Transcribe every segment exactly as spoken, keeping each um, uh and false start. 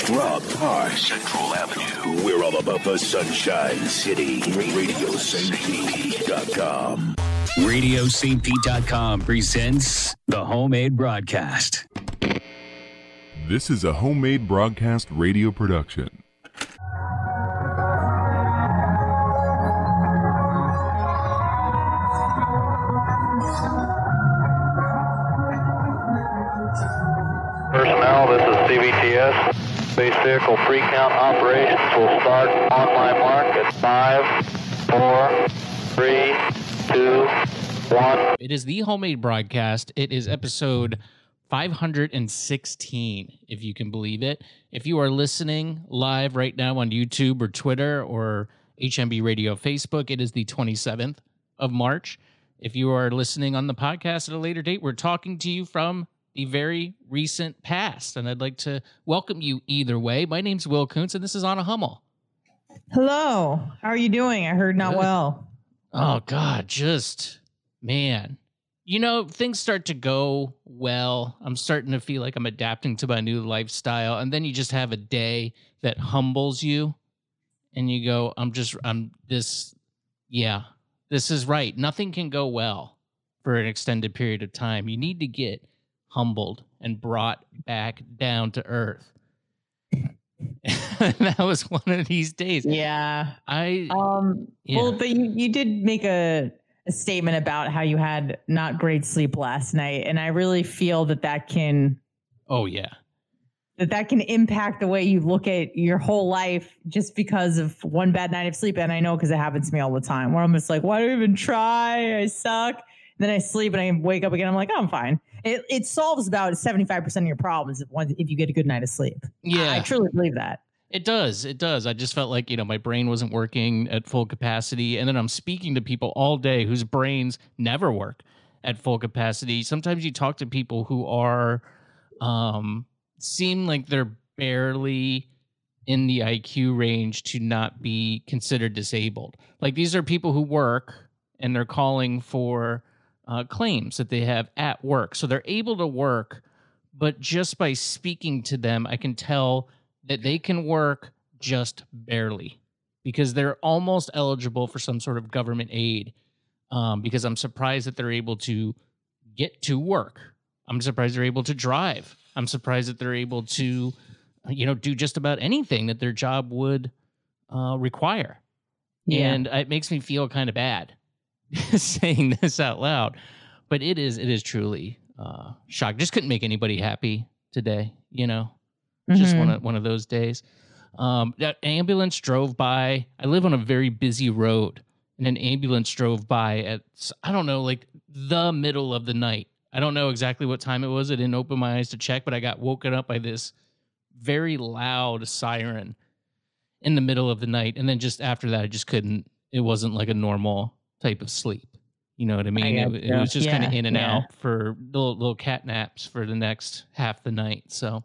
Rock Park, Central Avenue. We're all about the Sunshine City. radio st pete dot com. radio st pete dot com presents the Homemade Broadcast. This is a Homemade Broadcast radio production. Personnel, this is C B T S. Space vehicle pre-count operations will start on my mark at five, four, three, two, one. It is the Homemade Broadcast. It is episode five hundred sixteen, if you can believe it. If you are listening live right now on YouTube or Twitter or H M B Radio Facebook, it is the twenty-seventh of March. If you are listening on the podcast at a later date, we're talking to you from the very recent past, and I'd like to welcome you either way. My name's Will Kuntz, and this is Anna Hummel. Hello. How are you doing? I heard not Good. well. Oh, God, just, man. You know, things start to go well. I'm starting to feel like I'm adapting to my new lifestyle, and then you just have a day that humbles you, and you go, I'm just, I'm this, yeah, this is right. Nothing can go well for an extended period of time. You need to get humbled and brought back down to earth. That was one of these days. Yeah. I um yeah. Well, but you, you did make a, a statement about how you had not great sleep last night, and I really feel that that can Oh yeah. that that can impact the way you look at your whole life just because of one bad night of sleep. And I know because it happens to me all the time, where I'm just like, why do I even try? I suck. And then I sleep and I wake up again. I'm like, oh, I'm fine. It it solves about seventy-five percent of your problems if, one, if you get a good night of sleep. Yeah. I, I truly believe that. It does. It does. I just felt like, you know, my brain wasn't working at full capacity. And then I'm speaking to people all day whose brains never work at full capacity. Sometimes you talk to people who are, um, seem like they're barely in the I Q range to not be considered disabled. Like, these are people who work and they're calling for uh, claims that they have at work. So they're able to work, but just by speaking to them, I can tell that they can work just barely because they're almost eligible for some sort of government aid. Um, because I'm surprised that they're able to get to work. I'm surprised they're able to drive. I'm surprised that they're able to, you know, do just about anything that their job would uh, require. Yeah. And it makes me feel kind of bad saying this out loud, but it is, it is truly uh, shocking. Just couldn't make anybody happy today, you know. Just Mm-hmm. one of one of those days. Um, that ambulance drove by. I live on a very busy road, and an ambulance drove by at, I don't know, like the middle of the night. I don't know exactly what time it was. I didn't open my eyes to check, but I got woken up by this very loud siren in the middle of the night. And then just after that, I just couldn't. It wasn't like a normal type of sleep. You know what I mean? I it, it was just yeah, kind of in and yeah. out for little, little cat naps for the next half the night. So.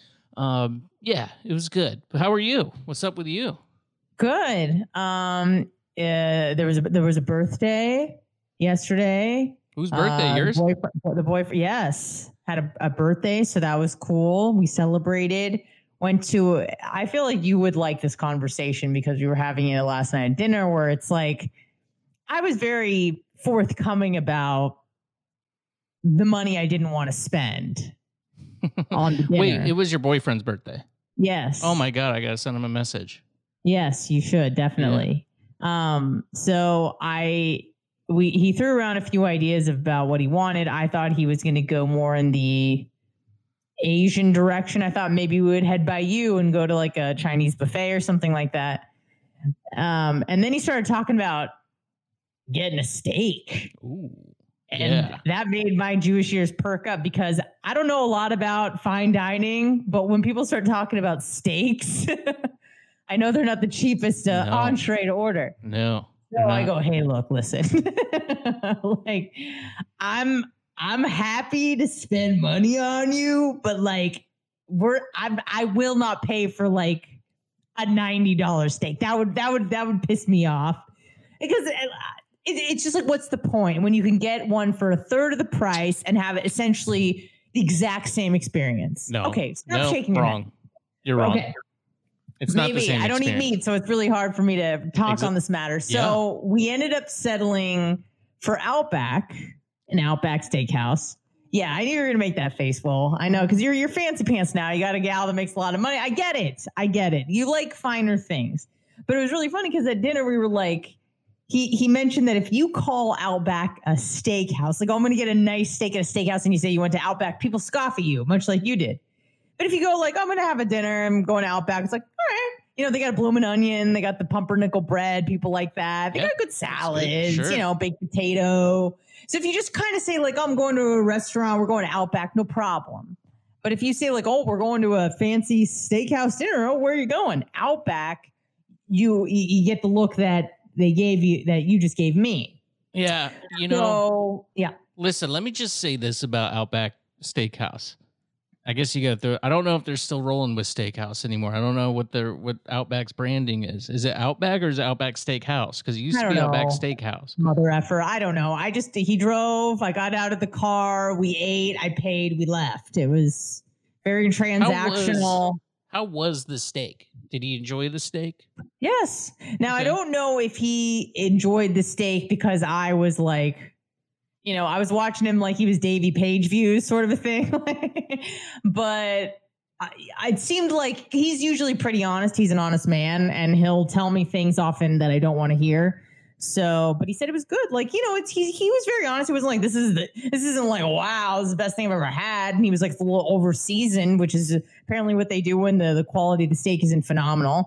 Um, yeah, it was good. But how are you? What's up with you? Good. Um, uh, there was a, there was a birthday yesterday. Whose birthday? Uh, Yours? The boyfriend, the boyfriend, yes, had a, a birthday, so that was cool. We celebrated. Went to. I feel like you would like this conversation because we were having it last night at dinner, where it's like I was very forthcoming about the money I didn't want to spend. On the dinner. Wait, it was your boyfriend's birthday? Yes. Oh my God, I gotta send him a message. Yes, you should definitely. Yeah. Um, so I we he threw around a few ideas about what he wanted. I thought he was going to go more in the Asian direction. I thought maybe we would head by you and go to like a Chinese buffet or something like that. Um, and then he started talking about getting a steak. Ooh. And yeah. that made my Jewish ears perk up because I don't know a lot about fine dining, but when people start talking about steaks, I know they're not the cheapest uh, No. entree to order. No. So I go, hey, look, listen, like I'm, I'm happy to spend money on you, but like we're, I'm, I will not pay for like a ninety dollars steak. That would, that would, that would piss me off because it, it's just like, what's the point when you can get one for a third of the price and have essentially the exact same experience? No. Okay. Stop no, shaking your wrong. head. You're wrong. Okay. It's not Maybe. the same I don't eat experience. meat, so it's really hard for me to talk Exa- on this matter. So yeah. we ended up settling for Outback, an Outback Steakhouse. Yeah, I knew you were going to make that face, Will. I know, because you're you're fancy pants now. You got a gal that makes a lot of money. I get it. I get it. You like finer things. But it was really funny because at dinner we were like, he he mentioned that if you call Outback a steakhouse, like, oh, I'm going to get a nice steak at a steakhouse, and you say you went to Outback, people scoff at you, much like you did. But if you go like, I'm going to have a dinner, I'm going to Outback, it's like, all right. You know, they got a bloomin' onion, they got the pumpernickel bread, people like that. They yep. got good salads, sure. you know, baked potato. So if you just kind of say like, oh, I'm going to a restaurant, we're going to Outback, no problem. But if you say like, oh, we're going to a fancy steakhouse dinner, oh, where are you going? Outback, you you get the look that they gave you, that you just gave me. Yeah, you know. So, yeah. Listen, let me just say this about Outback Steakhouse. I guess you got to. I don't know if they're still rolling with Steakhouse anymore. I don't know what their what Outback's branding is. Is it Outback or is it Outback Steakhouse? Because it used to be know. Outback Steakhouse. Mother effer. I don't know. I just he drove. I got out of the car. We ate. I paid. We left. It was very transactional. How was, how was the steak? Did he enjoy the steak? Yes. Now okay. I don't know if he enjoyed the steak because I was like. You know, I was watching him like he was Davey Page views sort of a thing. But I, it seemed like he's usually pretty honest. He's an honest man and he'll tell me things often that I don't want to hear. So, but he said it was good. Like, you know, it's he, he was very honest. He wasn't like, this is the, this isn't like, wow, this is the best thing I've ever had. And he was like, it's a little over seasoned, which is apparently what they do when the, the quality of the steak isn't phenomenal.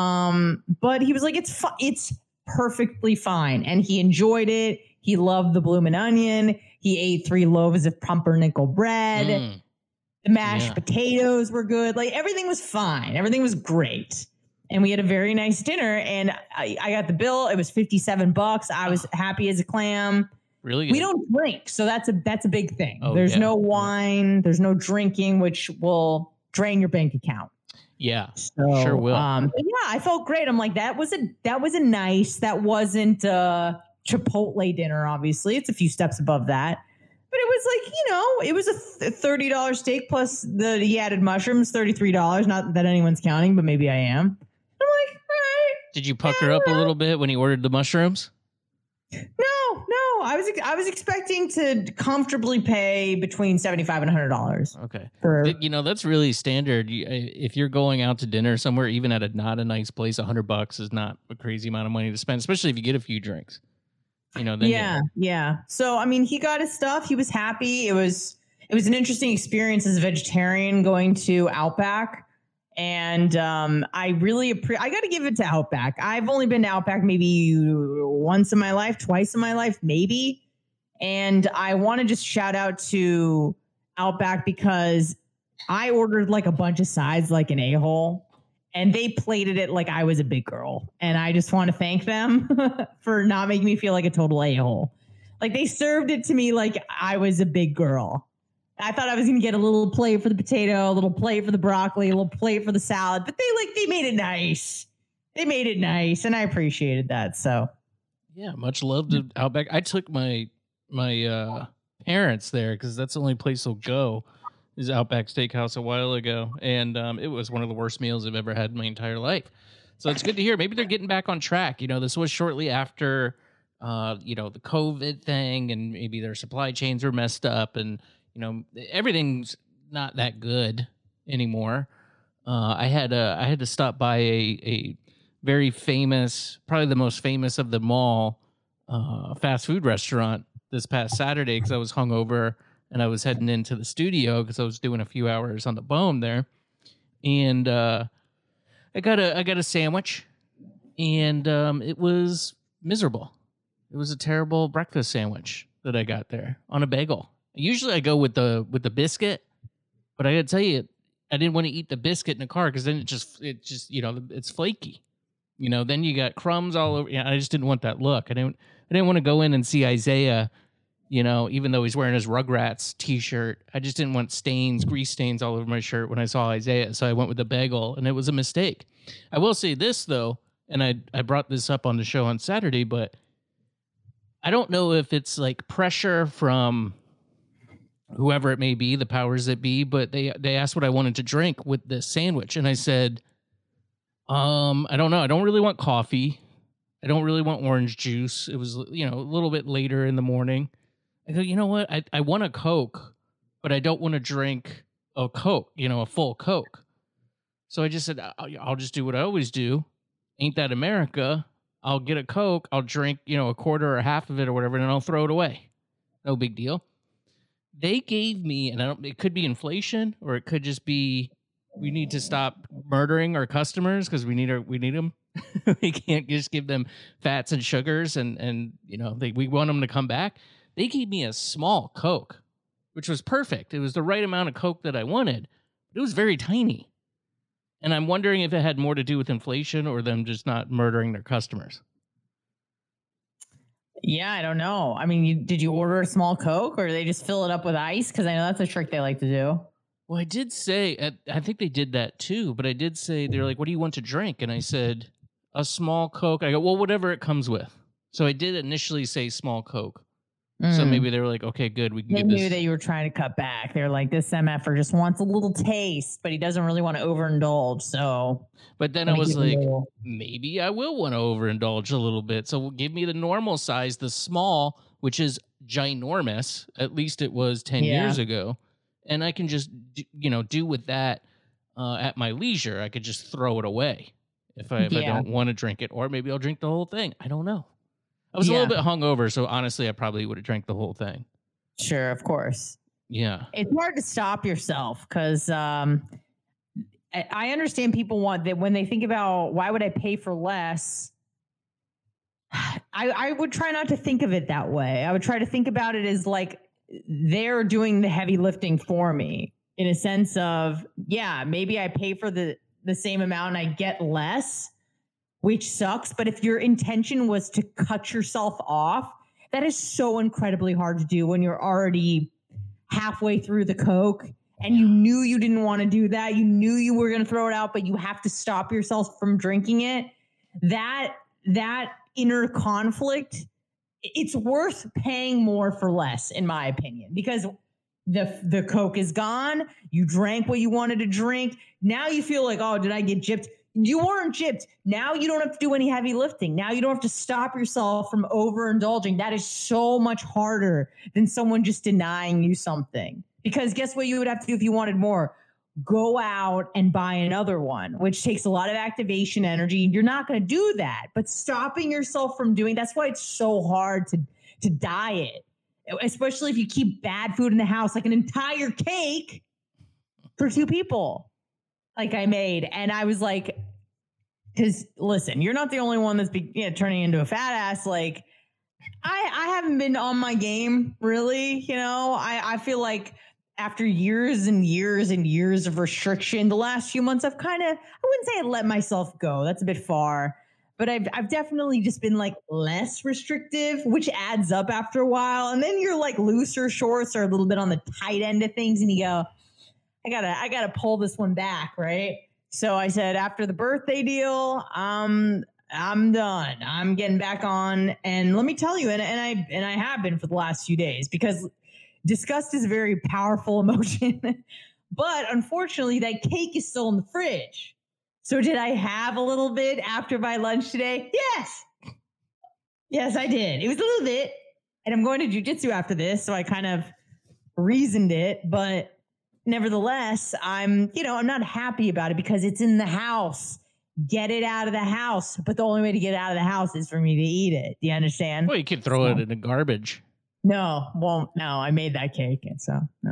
Um, but he was like, it's fu- it's perfectly fine. And he enjoyed it. He loved the bloomin' onion. He ate three loaves of pumpernickel bread. Mm. The mashed yeah. potatoes were good. Like everything was fine. Everything was great. And we had a very nice dinner. And I, I got the bill. It was fifty-seven bucks. I was happy as a clam. Really good. We don't drink. So that's a that's a big thing. Oh, there's yeah. no wine. There's no drinking, which will drain your bank account. Yeah, so, sure will. Um, but yeah, I felt great. I'm like, that was a that was a nice. That wasn't a Chipotle dinner. Obviously, it's a few steps above that. But it was like, you know, it was a th- thirty dollars steak plus the he added mushrooms, thirty-three dollars. Not that anyone's counting, but maybe I am. I'm like, all right. Did you pucker up a little bit when he ordered the mushrooms? No, no. I was I was expecting to comfortably pay between seventy-five and one hundred dollars. Okay. For, you know, that's really standard. You, if you're going out to dinner somewhere, even at a not a nice place, one hundred bucks is not a crazy amount of money to spend, especially if you get a few drinks. You know, then yeah, you- yeah. So, I mean, he got his stuff. He was happy. It was it was an interesting experience as a vegetarian going to Outback. And um, I really appreciate, I got to give it to Outback. I've only been to Outback maybe once in my life, twice in my life, maybe. And I want to just shout out to Outback because I ordered like a bunch of sides like an a-hole. And they plated it like I was a big girl. And I just want to thank them for not making me feel like a total a-hole. Like they served it to me like I was a big girl. I thought I was going to get a little plate for the potato, a little plate for the broccoli, a little plate for the salad. But they like they made it nice. They made it nice. And I appreciated that. So, yeah, much love to Outback. I took my my uh, parents there because that's the only place they'll go. Is Outback Steakhouse a while ago, and um, it was one of the worst meals I've ever had in my entire life. So it's good to hear. Maybe they're getting back on track. You know, this was shortly after, uh, you know, the COVID thing, and maybe their supply chains were messed up, and you know, everything's not that good anymore. Uh, I had a, I had to stop by a a very famous, probably the most famous of them all, uh, fast food restaurant this past Saturday because I was hungover. And I was heading into the studio because I was doing a few hours on the bone there, and uh, I got a I got a sandwich, and um, it was miserable. It was a terrible breakfast sandwich that I got there on a bagel. Usually I go with the with the biscuit, but I got to tell you, I didn't want to eat the biscuit in the car because then it just it just you know it's flaky, you know. Then you got crumbs all over. Yeah, I just didn't want that look. I didn't I didn't want to go in and see Isaiah. You know, even though he's wearing his Rugrats t-shirt, I just didn't want stains, grease stains all over my shirt when I saw Isaiah. So I went with the bagel, and it was a mistake. I will say this, though, and I, I brought this up on the show on Saturday, but I don't know if it's like pressure from whoever it may be, the powers that be, but they they asked what I wanted to drink with this sandwich, and I said, um, I don't know. I don't really want coffee. I don't really want orange juice. It was, you know, a little bit later in the morning. I go, you know what? I, I want a Coke, but I don't want to drink a Coke, you know, a full Coke. So I just said, I'll, I'll just do what I always do. Ain't that America? I'll get a Coke. I'll drink, you know, a quarter or half of it or whatever, and I'll throw it away. No big deal. They gave me, and I don't, it could be inflation, or it could just be, we need to stop murdering our customers because we need our, we need them. We can't just give them fats and sugars, and and you know they, we want them to come back. They gave me a small Coke, which was perfect. It was the right amount of Coke that I wanted. But it was very tiny, and I'm wondering if it had more to do with inflation or them just not murdering their customers. Yeah, I don't know. I mean, you, did you order a small Coke, or do they just fill it up with ice? Because I know that's a trick they like to do. Well, I did say, I think they did that too, but I did say, they're like, what do you want to drink? And I said, a small Coke. I go, well, whatever it comes with. So I did initially say small Coke. Mm. So maybe they were like, okay, good. We can they get this. They knew that you were trying to cut back. They're like, this M F-er just wants a little taste, but he doesn't really want to overindulge. So, but then I was like, maybe I will want to overindulge a little bit. So give me the normal size, the small, which is ginormous. At least it was ten yeah. years ago. And I can just, you know, do with that uh, at my leisure. I could just throw it away if I if yeah. I don't want to drink it, or maybe I'll drink the whole thing. I don't know. I was yeah. a little bit hungover, so honestly, I probably would have drank the whole thing. Sure, of course. Yeah, it's hard to stop yourself because um, I, I understand people want that when they think about why would I pay for less. I, I would try not to think of it that way. I would try to think about it as like, they're doing the heavy lifting for me in a sense of, yeah, maybe I pay for the, the same amount and I get less, which sucks. But if your intention was to cut yourself off, that is so incredibly hard to do when you're already halfway through the Coke and you knew you didn't want to do that. You knew you were going to throw it out, but you have to stop yourself from drinking it. That, that inner conflict, it's worth paying more for less, in my opinion, because the the Coke is gone. You drank what you wanted to drink. Now you feel like, oh, did I get gypped? You weren't gypped. Now you don't have to do any heavy lifting. Now you don't have to stop yourself from overindulging. That is so much harder than someone just denying you something. Because guess what you would have to do if you wanted more? Go out and buy another one, which takes a lot of activation energy. You're not going to do that, but stopping yourself from doing, that's why it's so hard to, to diet, especially if you keep bad food in the house, like an entire cake for two people, like I made. And I was like, because listen, you're not the only one that's be, you know, turning into a fat ass. Like I, I haven't been on my game really, you know, I, I feel like after years and years and years of restriction, the last few months, I've kind of, I wouldn't say I let myself go. That's a bit far, but I've, I've definitely just been like less restrictive, which adds up after a while. And then you're like looser shorts or a little bit on the tight end of things. And you go, I gotta, I gotta pull this one back. Right. So I said, after the birthday deal, um, I'm done. I'm getting back on. And let me tell you, and, and I, and I have been for the last few days, because disgust is a very powerful emotion, but unfortunately that cake is still in the fridge. So did I have a little bit after my lunch today? Yes. Yes, I did. It was a little bit, and I'm going to jiu-jitsu after this. So I kind of reasoned it, but nevertheless, I'm, you know, I'm not happy about it because it's in the house. Get it out of the house. But the only way to get it out of the house is for me to eat it. Do you understand? Well, you could throw so. it in the garbage. No, won't. No, I made that cake, and so no.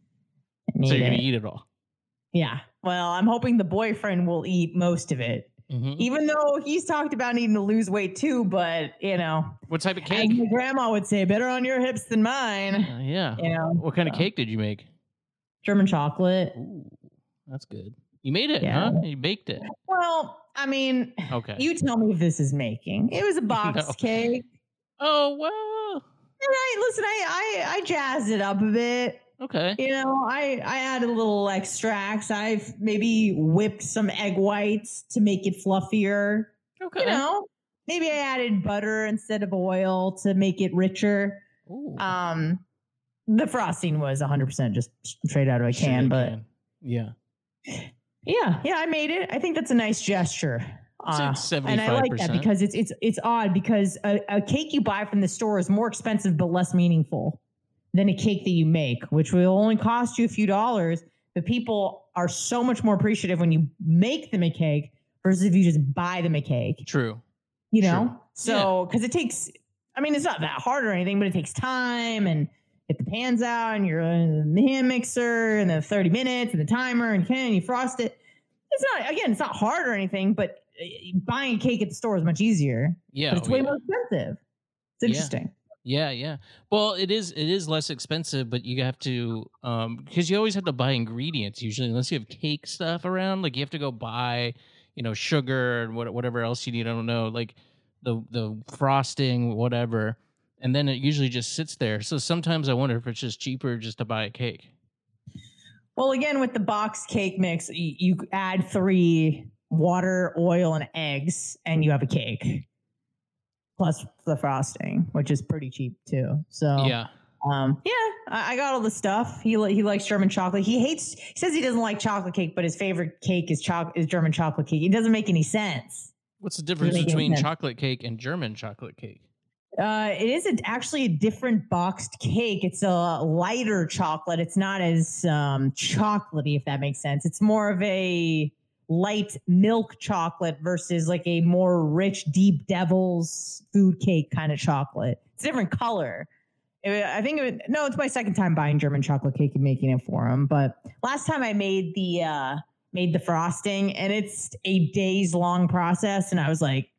So you're gonna eat it all? Yeah. Well, I'm hoping the boyfriend will eat most of it, mm-hmm. even though he's talked about needing to lose weight too. But you know, what type of cake? As my grandma would say, "Better on your hips than mine." Uh, yeah. You know. What kind so. of cake did you make? German chocolate. Ooh, that's good. You made it, yeah. huh? You baked it. Well, I mean, okay. You tell me if this is making. It was a box no. cake. Oh well. Right, listen, I, I I jazzed it up a bit. Okay. You know, I, I added a little extracts. I've maybe whipped some egg whites to make it fluffier. Okay. You know, maybe I added butter instead of oil to make it richer. Ooh. Um, the frosting was one hundred percent just straight out of a can, Sugar but can. yeah. yeah, yeah, I made it. I think that's a nice gesture. Uh, and I like that because it's it's it's odd because a, a cake you buy from the store is more expensive but less meaningful than a cake that you make, which will only cost you a few dollars. But people are so much more appreciative when you make them a cake versus if you just buy them a cake. True. You know? True. So, because it takes, I mean, it's not that hard or anything, but it takes time and get the pans out and you're in the hand mixer and the thirty minutes and the timer and can you frost it. It's not, again, it's not hard or anything, but buying a cake at the store is much easier. Yeah. But it's oh, way yeah. more expensive. It's interesting. Yeah, yeah. Well, it is it is less expensive, but you have to um because you always have to buy ingredients usually, unless you have cake stuff around. Like you have to go buy, you know, sugar and what whatever else you need. I don't know, like the the frosting, whatever, and then it usually just sits there. So sometimes I wonder if it's just cheaper just to buy a cake. Well, again, with the boxed cake mix, you, you add three water, oil, and eggs, and you have a cake. Plus the frosting, which is pretty cheap too. So yeah, um, yeah, I, I got all the stuff. He he likes German chocolate. He hates. He says he doesn't like chocolate cake, but his favorite cake is choc is German chocolate cake. It doesn't make any sense. What's the difference between chocolate cake and German chocolate cake? Uh, it is a, actually a different boxed cake. It's a lighter chocolate. It's not as um, chocolatey, if that makes sense. It's more of a light milk chocolate versus like a more rich, deep devil's food cake kind of chocolate. It's a different color. It, I think, it, no, it's my second time buying German chocolate cake and making it for him. But last time I made the uh, made the frosting, and it's a days long process, and I was like,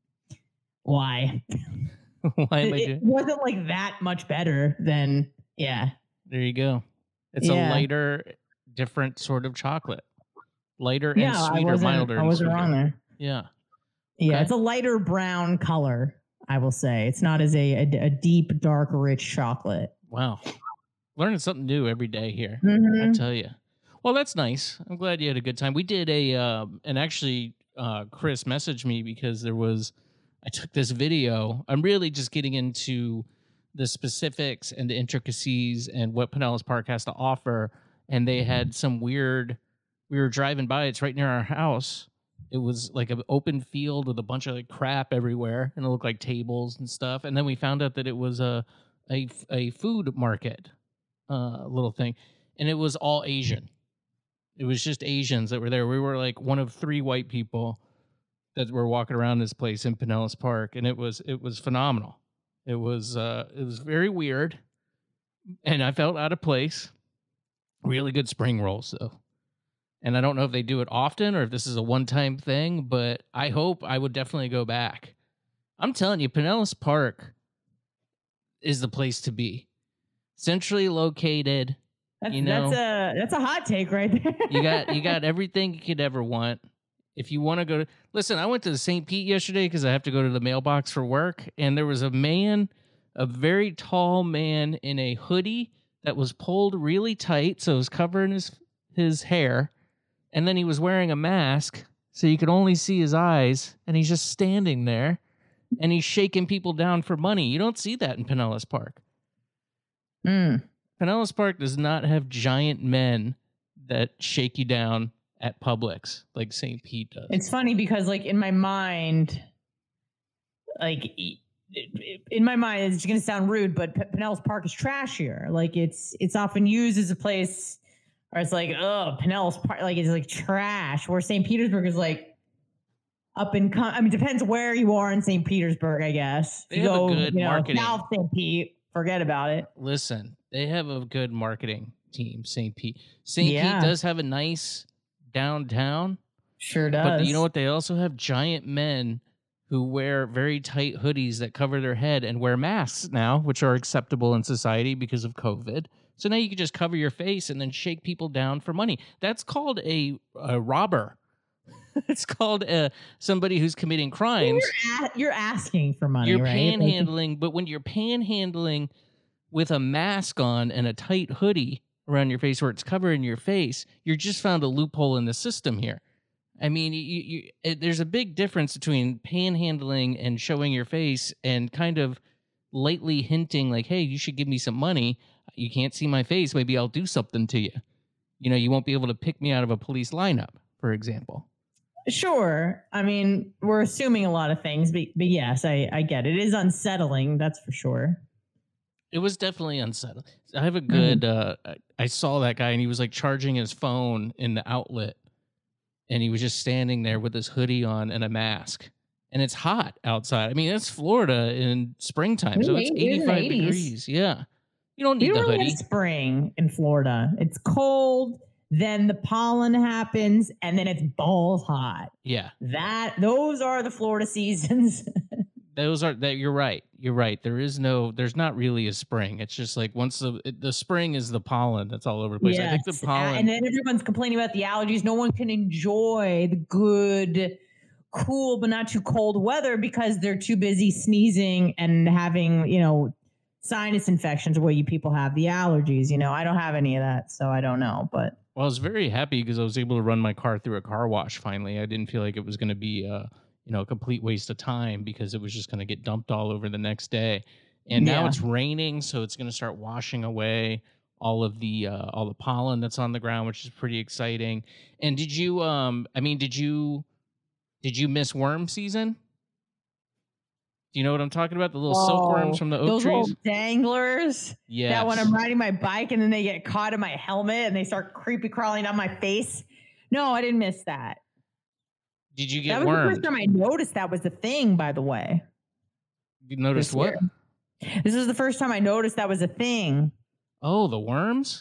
why? Why am I it, doing? It wasn't like that much better than yeah. There you go. It's yeah. a lighter, different sort of chocolate. Lighter yeah, and sweeter, I wasn't, milder. I wasn't wrong there. Yeah. Yeah, okay. It's a lighter brown color, I will say. It's not as a, a, a deep, dark, rich chocolate. Wow. Learning something new every day here. Mm-hmm. I tell you. Well, that's nice. I'm glad you had a good time. We did a, uh, and actually, uh, Chris messaged me because there was, I took this video. I'm really just getting into the specifics and the intricacies and what Pinellas Park has to offer. And they had some weird, we were driving by, it's right near our house. It was like an open field with a bunch of like crap everywhere, and it looked like tables and stuff. And then we found out that it was a a, a food market, uh, little thing, and it was all Asian. It was just Asians that were there. We were like one of three white people that were walking around this place in Pinellas Park, and it was it was phenomenal. It was uh, it was very weird, and I felt out of place. Really good spring rolls though. And I don't know if they do it often or if this is a one-time thing, but I hope I would definitely go back. I'm telling you, Pinellas Park is the place to be. Centrally located. That's, you know, that's a that's a hot take right there. you got you got everything you could ever want. If you want to go to listen, I went to Saint Pete yesterday because I have to go to the mailbox for work, and there was a man, a very tall man in a hoodie that was pulled really tight, so it was covering his his hair. And then he was wearing a mask, so you could only see his eyes, and he's just standing there, and he's shaking people down for money. You don't see that in Pinellas Park. Mm. Pinellas Park does not have giant men that shake you down at Publix like Saint Pete does. It's funny because, like, in my mind, like, in my mind, it's going to sound rude, but P- Pinellas Park is trashier. Like, it's it's often used as a place... Or it's like, oh, Pinellas Park, like it's like trash. Where Saint Petersburg is like up and come. I mean, depends where you are in Saint Petersburg, I guess. They you have go, a good you know, marketing. South Saint Pete, forget about it. Listen, they have a good marketing team, Saint Pete. Saint Yeah. Pete does have a nice downtown. Sure does. But you know what? They also have giant men who wear very tight hoodies that cover their head and wear masks now, which are acceptable in society because of COVID. So now you can just cover your face and then shake people down for money. That's called a, a robber. It's called uh, somebody who's committing crimes. You're, a- you're asking for money, You're right? panhandling, but when you're panhandling with a mask on and a tight hoodie around your face where it's covering your face, you're just found a loophole in the system here. I mean, you, you, it, there's a big difference between panhandling and showing your face and kind of lightly hinting like, hey, you should give me some money. You can't see my face. Maybe I'll do something to you. You know, you won't be able to pick me out of a police lineup, for example. Sure. I mean, we're assuming a lot of things, but, but yes, I, I get it. It is unsettling, that's for sure. It was definitely unsettling. I have a good, Mm. uh, I saw that guy and he was like charging his phone in the outlet and he was just standing there with his hoodie on and a mask. And it's hot outside. I mean, it's Florida in springtime, so it's It is in the eighty-five eighties. degrees. Yeah. You don't We need the don't really hoodie. have spring in Florida. It's cold, then the pollen happens, and then it's balls hot. Yeah. That those are the Florida seasons. Those are that you're right. You're right. There is no there's not really a spring. It's just like once the it, the spring is the pollen that's all over the place. I think Yes. the Uh, pollen and then everyone's complaining about the allergies. No one can enjoy the good, cool but not too cold weather because they're too busy sneezing and having, you know, sinus infections where you people have the allergies. You know, I don't have any of that, so I don't know. But Well, I was very happy because I was able to run my car through a car wash finally. I didn't feel like it was going to be, uh, you know, a complete waste of time because it was just going to get dumped all over the next day. And now Yeah. it's raining, so it's going to start washing away all of the uh, all the pollen that's on the ground, which is pretty exciting. And did you, um, I mean, did you did you miss worm season? Do you know what I'm talking about? The little silkworms from the oak those trees. little danglers. Yes. That when I'm riding my bike and then they get caught in my helmet and they start creepy crawling down my face. No, I didn't miss that. Did you That get was the wormed? first time I noticed that was the thing, by the way. You noticed this what? year. This is the first time I noticed that was a thing. Oh, the worms?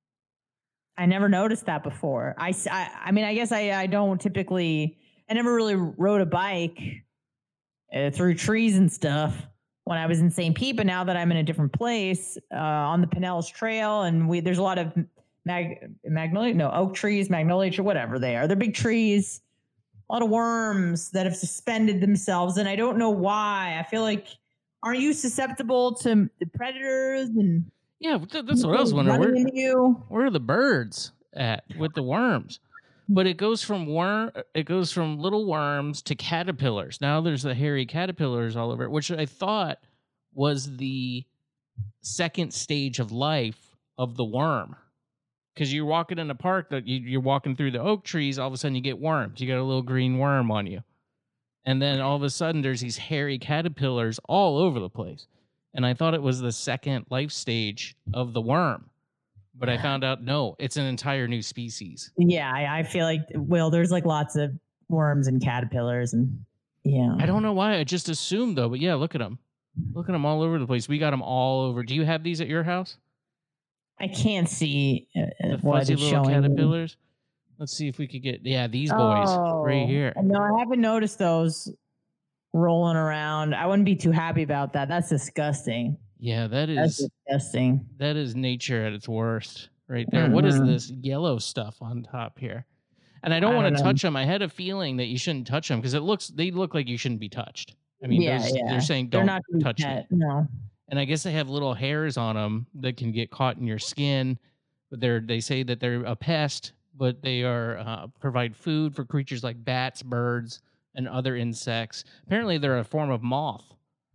I never noticed that before. I, s- I, I mean, I guess I, I don't typically, I never really rode a bike uh, through trees and stuff when I was in Saint Pete, but now that I'm in a different place uh, on the Pinellas Trail, and we there's a lot of mag, magnolia, no, oak trees, magnolia tree, whatever they are. They're big trees, a lot of worms that have suspended themselves, and I don't know why. I feel like, aren't you susceptible to the predators and Yeah, th- that's what I was wondering. running Where, into you? where are the birds at with the worms? But it goes from worm, it goes from little worms to caterpillars. Now there's the hairy caterpillars all over it, which I thought was the second stage of life of the worm. Because you're walking in a park that you, you're walking through the oak trees, all of a sudden you get worms. You got a little green worm on you, and then all of a sudden there's these hairy caterpillars all over the place. And I thought it was the second life stage of the worm. But I found out, no, it's an entire new species. Yeah, I, I feel like, well, there's like lots of worms and caterpillars, and yeah. I don't know why. I just assumed, though. But yeah, look at them. Look at them all over the place. We got them all over. Do you have these at your house? I can't see uh, The what fuzzy it's little showing. caterpillars? Let's see if we could get, yeah, these boys right Oh, here. No, I haven't noticed those rolling around. I wouldn't be too happy about that. That's disgusting. Yeah, that That's is disgusting. that is nature at its worst right there. What is Mhm. this yellow stuff on top here? And I don't I want don't to know. touch them. I had a feeling that you shouldn't touch them because it looks they look like you shouldn't be touched. I mean, yeah, those, yeah. they're saying They're don't not to be touch me. pet, no. And I guess they have little hairs on them that can get caught in your skin. But they're they say that they're a pest, but they are uh, provide food for creatures like bats, birds, and other insects. Apparently, they're a form of moth.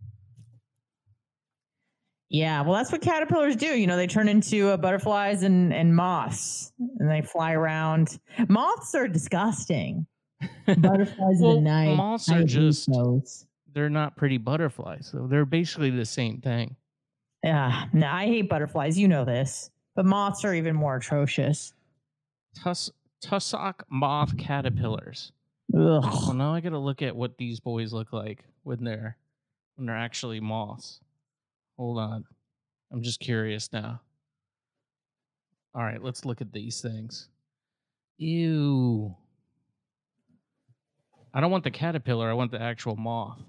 Yeah, well, that's what caterpillars do. You know, they turn into uh, butterflies and, and moths, and they fly around. Moths are disgusting. Butterflies Well, in the night. moths I are hate just- those. They're not pretty butterflies, so they're basically the same thing. Yeah, no, I hate butterflies. You know this, but moths are even more atrocious. Tus- tussock moth caterpillars. Well, Ugh. now I got to look at what these boys look like when they're when they're actually moths. Hold on, I'm just curious now. All right, let's look at these things. Ew. I don't want the caterpillar. I want the actual moth.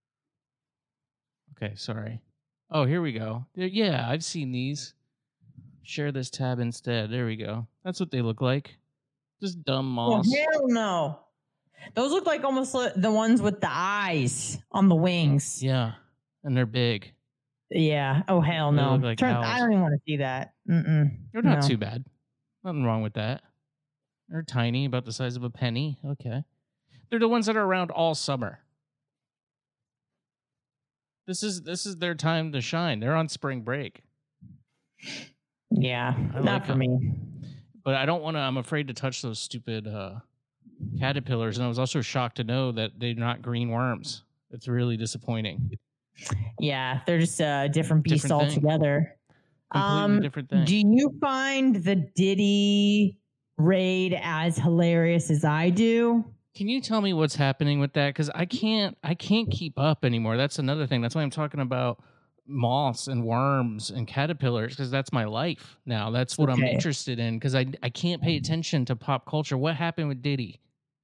Okay, sorry. Oh, here we go. There- Yeah, I've seen these. Share this tab instead. There we go. That's what they look like. Just dumb Oh, moths. hell no. Those look like almost li- the ones with the eyes on the wings. Yeah, and they're big. Yeah. Oh, hell They no. look like Turn, owls. I don't even want to see that. Mm-mm. They're not No. too bad. Nothing wrong with that. They're tiny, about the size of a penny. Okay. They're the ones that are around all summer. This is this is their time to shine. They're on spring break. Yeah, I not like for them. me. But I don't want to. I'm afraid to touch those stupid uh, caterpillars. And I was also shocked to know that they're not green worms. It's really disappointing. Yeah, they're just a different beast Different thing. altogether. Completely Um, different thing. do you find the Diddy raid as hilarious as I do? Can you tell me what's happening with that? Because I can't. I can't keep up anymore. That's another thing. That's why I'm talking about moths and worms and caterpillars, because that's my life now. That's what I'm Okay. interested in, because I I can't pay attention to pop culture. What happened with Diddy?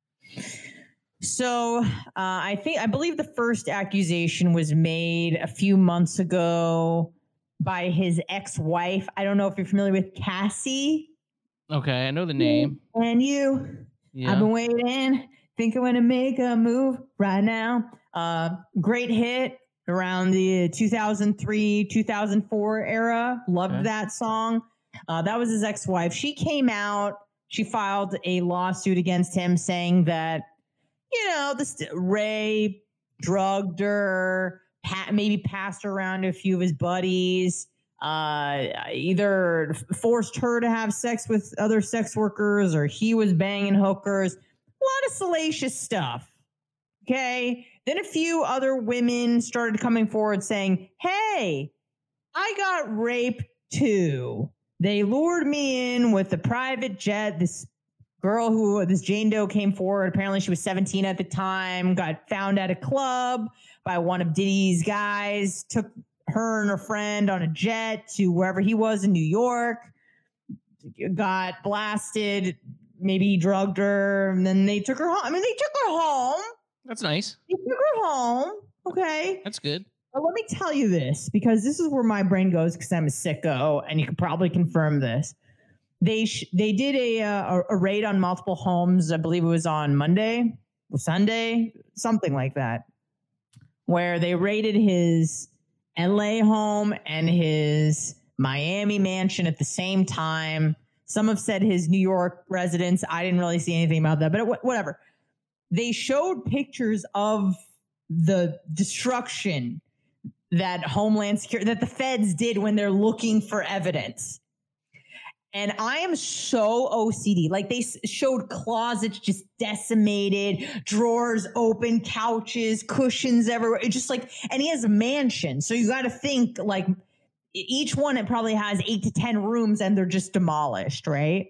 So uh, I think I believe the first accusation was made a few months ago by his ex-wife. I don't know if you're familiar with Cassie. Okay, I know the name. And you, Yeah. I've been waiting. Think I'm gonna make a move right now. Uh, great hit around the two thousand three, two thousand four era. Loved Okay. that song. Uh, that was his ex-wife. She came out. She filed a lawsuit against him saying that, you know, this Ray drugged her, pa- maybe passed her around to a few of his buddies, uh, either forced her to have sex with other sex workers or he was banging hookers. A lot of salacious stuff. Okay. Then a few other women started coming forward saying, hey, I got raped too. They lured me in with a private jet. This girl who, this Jane Doe came forward. Apparently she was seventeen at the time, got found at a club by one of Diddy's guys, took her and her friend on a jet to wherever he was in New York, got blasted, maybe he drugged her, and then they took her home. I mean, they took her home. That's nice. They took her home. Okay. That's good. But let me tell you this, because this is where my brain goes, because I'm a sicko, and you can probably confirm this. They sh- they did a, uh, a raid on multiple homes. I believe it was on Monday or Sunday, something like that, where they raided his L A home and his Miami mansion at the same time. Some have said his New York residence. I didn't really see anything about that, but it, whatever. They showed pictures of the destruction that Homeland Security, that the feds did when they're looking for evidence. And I am so O C D. Like, they showed closets just decimated, drawers open, couches, cushions everywhere. It's just like, and he has a mansion. So you got to think, like, each one, it probably has eight to ten rooms and they're just demolished, right?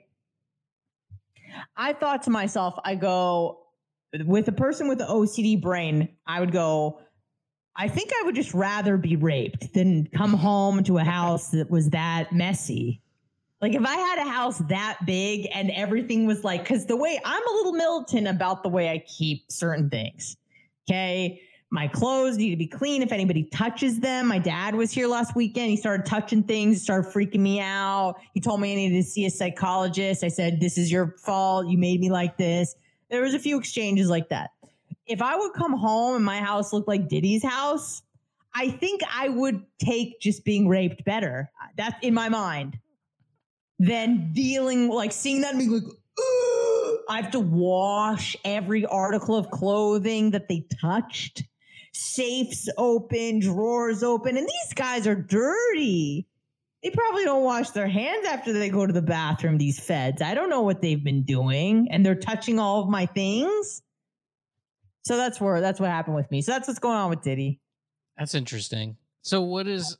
I thought to myself, I go, with a person with the O C D brain, I would go, I think I would just rather be raped than come home to a house that was that messy. Like, if I had a house that big and everything was like, because the way I'm a little militant about the way I keep certain things. Okay. My clothes need to be clean if anybody touches them. My dad was here last weekend. He started touching things, started freaking me out. He told me I needed to see a psychologist. I said, this is your fault. You made me like this. There was a few exchanges like that. If I would come home and my house looked like Diddy's house, I think I would take just being raped better. That's in my mind. Than dealing, like, seeing that and being like, ugh! I have to wash every article of clothing that they touched. Safes open, drawers open, and these guys are dirty. They probably don't wash their hands after they go to the bathroom, these feds. I don't know what they've been doing, and they're touching all of my things. So that's where that's what happened with me. So that's what's going on with Diddy. That's interesting. So what is...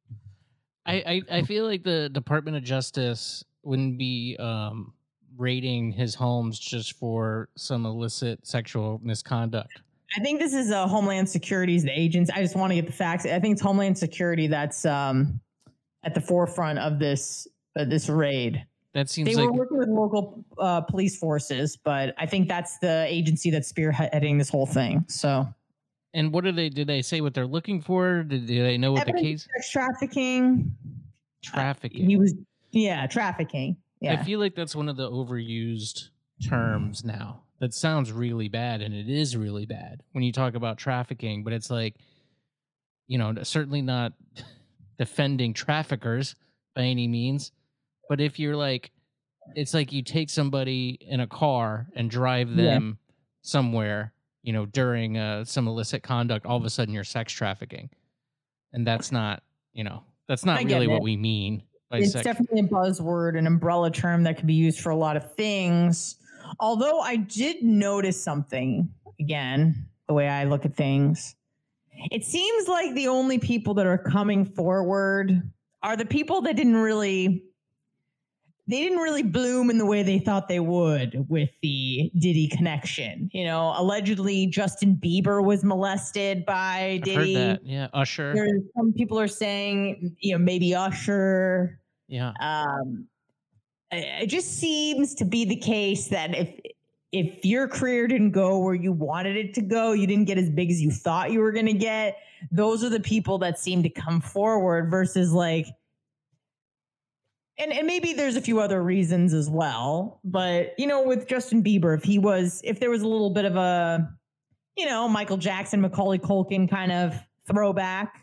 I, I, I feel like the Department of Justice wouldn't be um, raiding his homes just for some illicit sexual misconduct. I think this is a Homeland Security's the agents. I just want to get the facts. I think it's Homeland Security that's um, at the forefront of this uh, this raid. That seems they like were working with local uh, police forces, but I think that's the agency that's spearheading this whole thing. So. And what do they, did they say what they're looking for? Did, do they know what Evidence the case? Sex trafficking. Trafficking. Uh, he was, yeah, trafficking. Yeah. I feel like that's one of the overused terms now. That sounds really bad, and it is really bad when you talk about trafficking, but it's like, you know, certainly not defending traffickers by any means. But if you're like, it's like you take somebody in a car and drive them yeah. somewhere, you know, during uh, some illicit conduct, all of a sudden you're sex trafficking. And that's not, you know, that's not really what we mean. It's definitely a buzzword, an umbrella term that can be used for a lot of things. Although I did notice something, again, the way I look at things. It seems like the only people that are coming forward are the people that didn't really, they didn't really bloom in the way they thought they would with the Diddy connection. You know, allegedly Justin Bieber was molested by Diddy. I've heard that. Yeah, Usher. There's some people are saying, you know, maybe Usher. Yeah. Um, it just seems to be the case that if if your career didn't go where you wanted it to go, you didn't get as big as you thought you were going to get, those are the people that seem to come forward versus like, and, and maybe there's a few other reasons as well, but you know, with Justin Bieber, if he was, if there was a little bit of a, you know, Michael Jackson, Macaulay Culkin kind of throwback,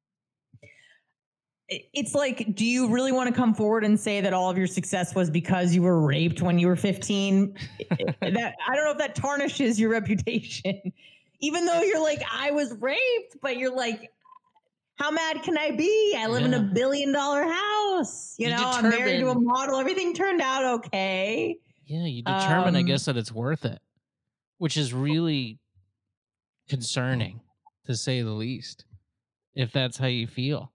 it's like, do you really want to come forward and say that all of your success was because you were raped when you were fifteen? That I don't know if that tarnishes your reputation, even though you're like, I was raped, but you're like, how mad can I be? I live yeah. in a billion dollar house. You, you know, I'm married to a model. Everything turned out okay. Yeah, you determine, um, I guess, that it's worth it, which is really concerning, to say the least, if that's how you feel.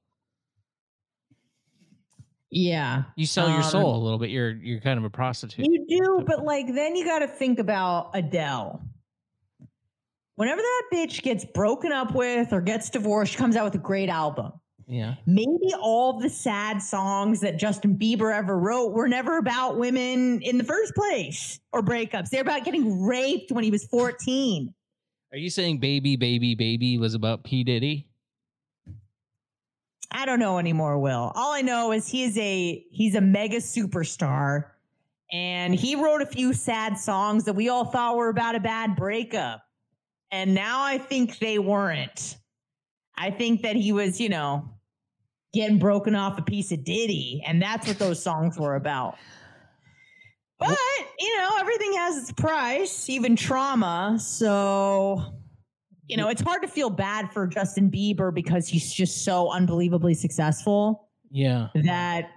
Yeah. You sell your um, soul a little bit. You're you're kind of a prostitute. You do, but like then you got to think about Adele. Whenever that bitch gets broken up with or gets divorced, she comes out with a great album. Yeah. Maybe all the sad songs that Justin Bieber ever wrote were never about women in the first place or breakups. They're about getting raped when he was fourteen. Are you saying Baby, Baby, Baby was about P. Diddy? I don't know anymore, Will. All I know is he is a he's a mega superstar, and he wrote a few sad songs that we all thought were about a bad breakup. And now I think they weren't. I think that he was, you know, getting broken off a piece of Diddy, and that's what those songs were about. But, you know, everything has its price, even trauma. So, you know, it's hard to feel bad for Justin Bieber because he's just so unbelievably successful. Yeah. That,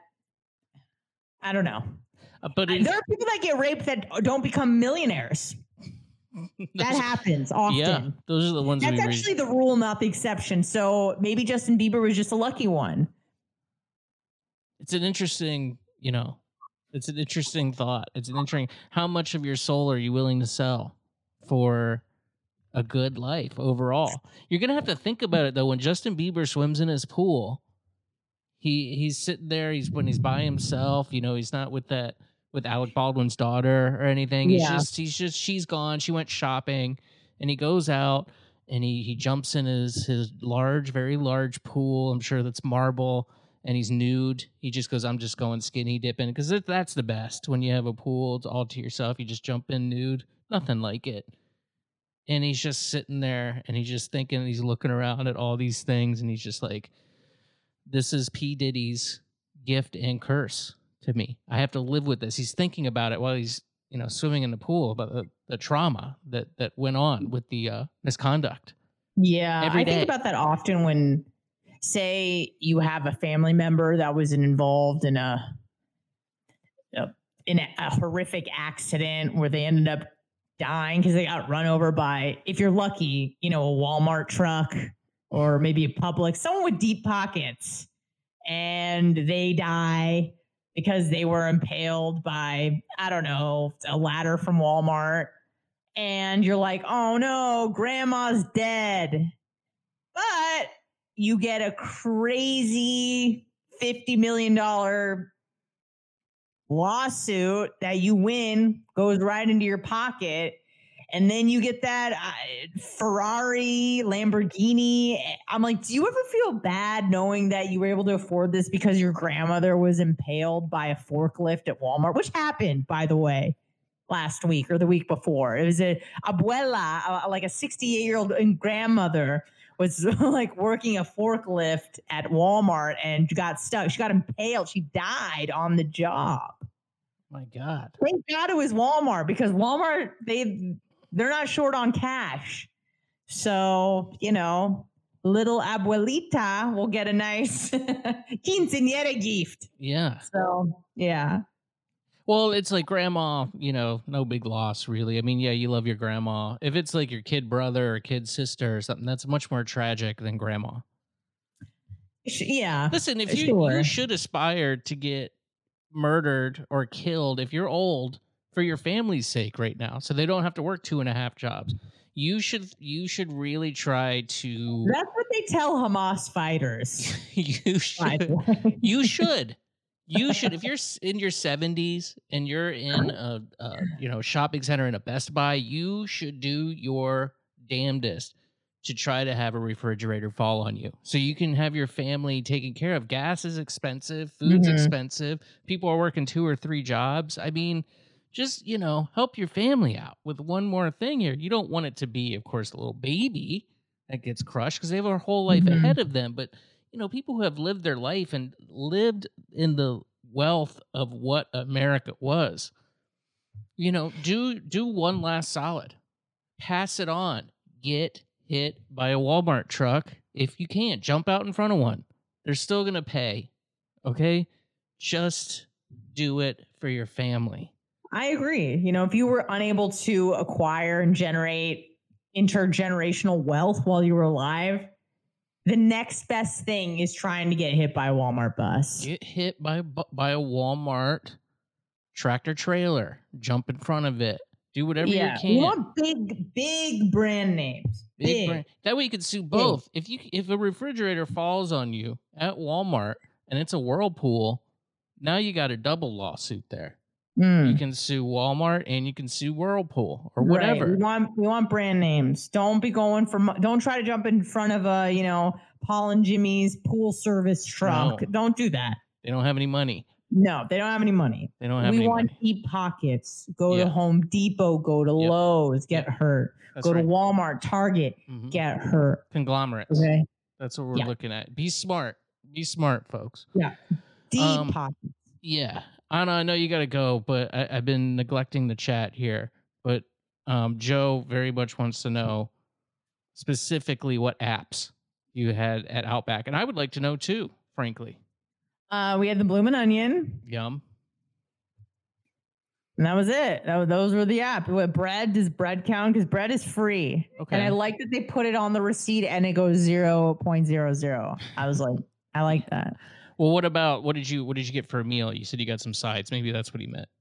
I don't know. Uh, but it, there are people that get raped that don't become millionaires. That happens often. Yeah, those are the ones. That's we actually read. the rule, not the exception. So maybe Justin Bieber was just a lucky one. It's an interesting, you know, it's an interesting thought. It's an interesting, how much of your soul are you willing to sell for a good life overall? You're going to have to think about it, though. When Justin Bieber swims in his pool, he he's sitting there, he's when he's by himself, you know, he's not with that, with Alec Baldwin's daughter or anything. He's yeah. just, he's just, she's gone. She went shopping, and he goes out and he, he jumps in his, his large, very large pool. I'm sure that's marble, and he's nude. He just goes, I'm just going skinny dipping, because that's the best. When you have a pool it's all to yourself, you just jump in nude. Nothing like it. And he's just sitting there, and he's just thinking, he's looking around at all these things, and he's just like, this is P. Diddy's gift and curse to me. I have to live with this. He's thinking about it while he's, you know, swimming in the pool, about the, the trauma that, that went on with the uh, misconduct. Yeah, Every I day. think about that often when, say, you have a family member that was involved in a, a in a, a horrific accident where they ended up dying because they got run over by, if you're lucky, you know, a Walmart truck or maybe a Publix, someone with deep pockets, and they die because they were impaled by, I don't know, a ladder from Walmart. And you're like, oh no, grandma's dead. But you get a crazy fifty million dollars lawsuit that you win, goes right into your pocket. And then you get that uh, Ferrari, Lamborghini. I'm like, do you ever feel bad knowing that you were able to afford this because your grandmother was impaled by a forklift at Walmart, which happened, by the way, last week or the week before? It was a abuela, uh, like a sixty-eight-year-old grandmother was like working a forklift at Walmart and got stuck. She got impaled. She died on the job. My God. Thank God it was Walmart, because Walmart, they... they're not short on cash. So, you know, little abuelita will get a nice quinceañera gift. Yeah. So, yeah. Well, it's like grandma, you know, no big loss, really. I mean, yeah, you love your grandma. If it's like your kid brother or kid sister or something, that's much more tragic than grandma. Yeah. Listen, if you, sure. you should aspire to get murdered or killed if you're old for your family's sake right now, so they don't have to work two and a half jobs. You should you should really try to. That's what they tell Hamas fighters. you should. You should. You should. If you're in your seventies and you're in a, a you know shopping center in a Best Buy, you should do your damnedest to try to have a refrigerator fall on you so you can have your family taken care of. Gas is expensive. Food's mm-hmm. expensive. People are working two or three jobs. I mean, just, you know, help your family out with one more thing here. You don't want it to be, of course, a little baby that gets crushed because they have a whole life mm-hmm. ahead of them. But, you know, people who have lived their life and lived in the wealth of what America was, you know, do do one last solid. Pass it on. Get hit by a Walmart truck if you can't. Jump out in front of one. They're still going to pay. Okay? Just do it for your family. I agree. You know, if you were unable to acquire and generate intergenerational wealth while you were alive, the next best thing is trying to get hit by a Walmart bus. Get hit by by a Walmart tractor trailer. Jump in front of it. Do whatever yeah, you can. You want big, big brand names. Big. big. Brand. That way you can sue both. Big. If you if a refrigerator falls on you at Walmart and it's a Whirlpool, now you got a double lawsuit there. Mm. You can sue Walmart and you can sue Whirlpool or whatever. Right. We want we want brand names. Don't be going for. Don't try to jump in front of a you know Paul and Jimmy's pool service truck. No. Don't do that. They don't have any money. No, they don't have any money. They don't have we any want money. deep pockets. Go yeah. to Home Depot. Go to yep. Lowe's. Get yep. hurt. That's go right. to Walmart, Target. Mm-hmm. Get hurt. Conglomerates. Okay. That's what we're yeah. looking at. Be smart. Be smart, folks. Yeah. Deep um, pockets. Yeah. Anna, I know you got to go, but I, I've been neglecting the chat here. But um, Joe very much wants to know specifically what apps you had at Outback. And I would like to know, too, frankly. Uh, we had the Bloomin' Onion. Yum. And that was it. That was, those were the app. What bread, does bread count? Because bread is free. Okay. And I like that they put it on the receipt and it goes zero point zero zero. I was like, I like that. Well, what about what did you what did you get for a meal? You said you got some sides. Maybe that's what he meant.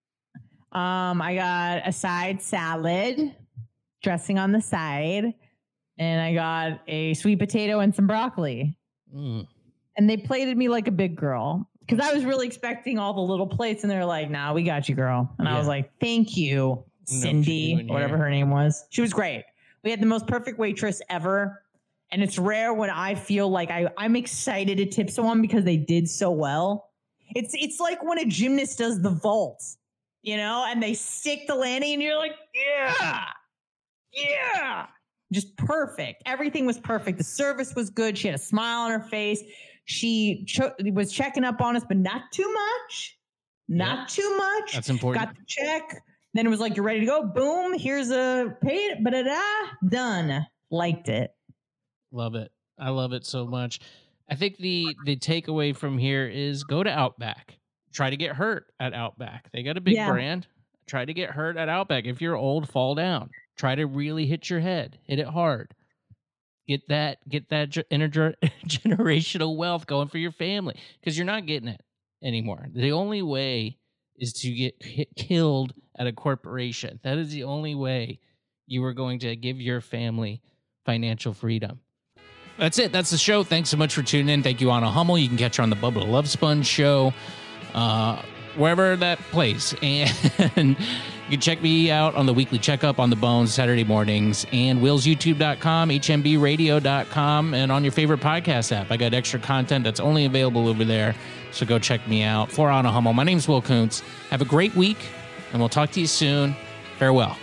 Um, I got a side salad, dressing on the side, and I got a sweet potato and some broccoli. Mm. And they plated me like a big girl because I was really expecting all the little plates, and they're like, "Nah, we got you, girl." And yeah. I was like, "Thank you, Cindy, no, whatever her name was. She was great. We had the most perfect waitress ever." And it's rare when I feel like I, I'm excited to tip someone because they did so well. It's it's like when a gymnast does the vault, you know, and they stick the landing and you're like, yeah, yeah. Just perfect. Everything was perfect. The service was good. She had a smile on her face. She cho- was checking up on us, but not too much. Not yeah. too much. That's important. Got the check. Then it was like, you're ready to go. Boom. Here's a pay. Ba-da-da. Done. Liked it. Love it. I love it so much. I think the the takeaway from here is go to Outback. Try to get hurt at Outback. They got a big yeah. brand. Try to get hurt at Outback. If you're old, fall down. Try to really hit your head. Hit it hard. Get that get that intergenerational wealth going for your family because you're not getting it anymore. The only way is to get hit, killed at a corporation. That is the only way you are going to give your family financial freedom. That's it. That's the show. Thanks so much for tuning in. Thank you, Anna Hummel. You can catch her on the Bubba Love Sponge show, uh, wherever that plays. And you can check me out on the weekly checkup on the Bones Saturday mornings and wheels youtube dot com, h m b radio dot com, and on your favorite podcast app. I got extra content that's only available over there, so go check me out. For Anna Hummel, my name's Will Kuntz. Have a great week, and we'll talk to you soon. Farewell.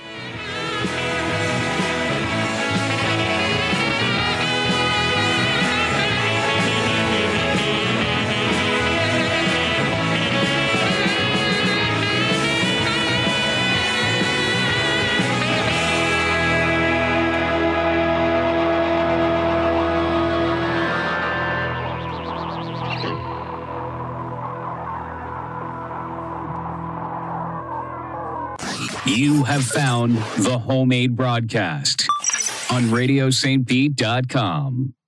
You have found the Homemade Broadcast on radio st pete dot com.